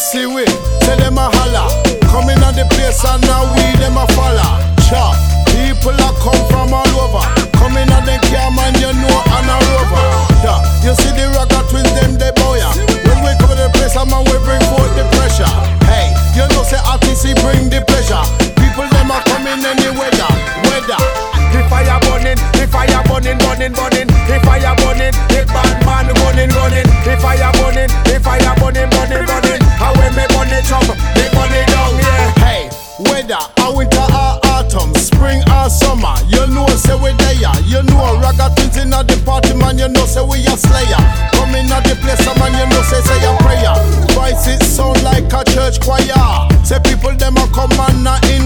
see we, tell them a holla. Coming on the place and now we them a follow. Cha, people that come from all over. Coming on the cam and you know and a rover. Yeah, you see the Ragga Twins them they boya. When we come to the place and man we bring forth the pressure. Hey, you know say RTC bring the pleasure. People them are coming any weather. The fire burning, the fire burning, burning, burning. The fire burning, the bad man running, running. The fire burning, the fire burning, burning, burning. How we make burn it up, they burn it down, yeah. Hey, weather, a winter or autumn, spring or summer. You know say we there. You know Ragga Twins in the party, man. You know say we a slayer. Coming at the place, man. You know say a prayer. Voice it sound like a church choir. Say people them a come and not in